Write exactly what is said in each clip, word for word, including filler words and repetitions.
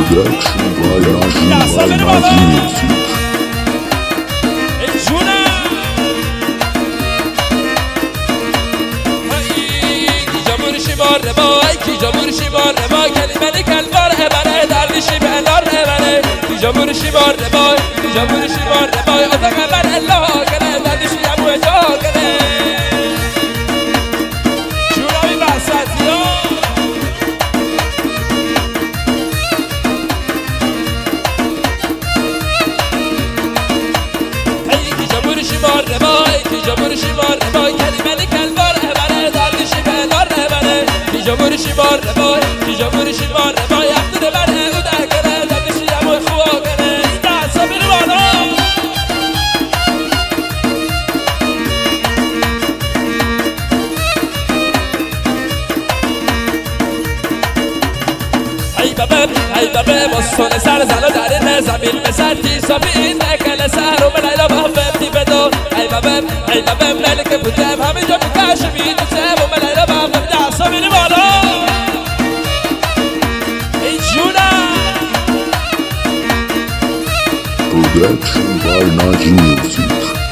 Production by Najim by Najim Music. جامورشی بار ربای کلمه کلبار هبره دردشی به الار هبره جامورشی بار ربای جامورشی بار ربای آتا خبر الله کنه دردشی همو جا کنه شوراوی بحثتی ها ای جامورشی بار ربای جامورشی بار ربای کلمه کلبار هبره دردشی به الار هبره جامورشی بار ربای جامورشی بار ربای افتر بره او ده کنه دردشی همو خوا کنه این دستا بینو بالا ای بابم ای بابم بستون سر زن و درین زمین به سر تیسابی این نکل سر و ملیلا بافتی بدو ای بابم ای بابم ملک بودم همه جا بکشم این سب و ملیلا بافتی دستا بینو بالا Production by Najim Music.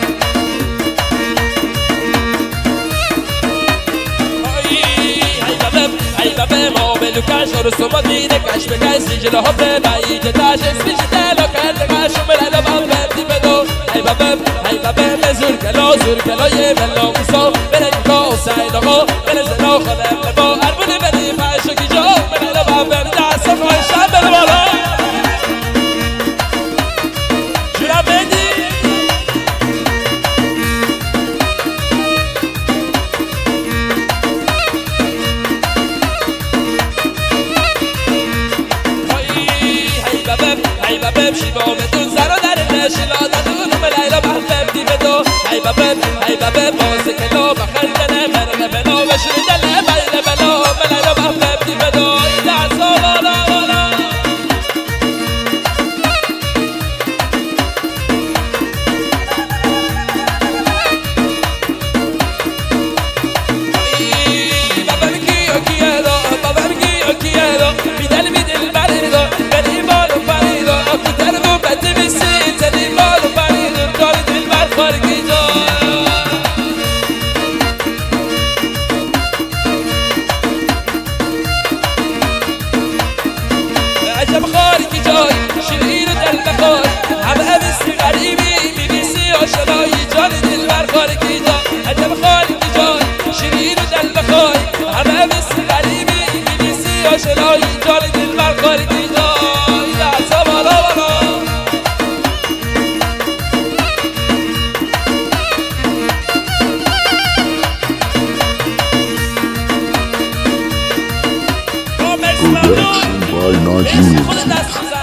ای بابا ما بلوکش و رسوم دیده کش به کسی جلو ها به بایی که تاش اسمیش دلو کرده کش و ملالو بافتی بدو ای بابا ای بابا زور کلا زور کلا یه بلا موسا بلنکا و سعید آقا بلزنا خودم لبا اربونه بدی پشو کی جا ملالو بافتی دست و خواهشم بده بالا ای بابم شیبا بدون زر و در نشلا دادون و ملیلا بحفتی بدو ای بابم ای بابم بازه کلا بخندنه مرنه بلا و شنیدنه ملیلا بلا ملیلا بحفتی بدو ای دستا بالا بالا ای بابم کیو کیه دا بابم کیو کیه دا بیدل بیدل بری دا بری بالو بری دا افتر و بده بسی تنی بالو بری دا داری دل بر خارگی دا عجب خارگی جای شیرین و دل بخوای همه بسی غریبی میبیسی آشنایی جانی دل بر خارگی دا عجب خارگی جای شیرین و دل بخوای همه بسی غریبی میبیسی آشنایی جانی دل بر خارگی دا این دستا بالا بالا Production by Najim Music.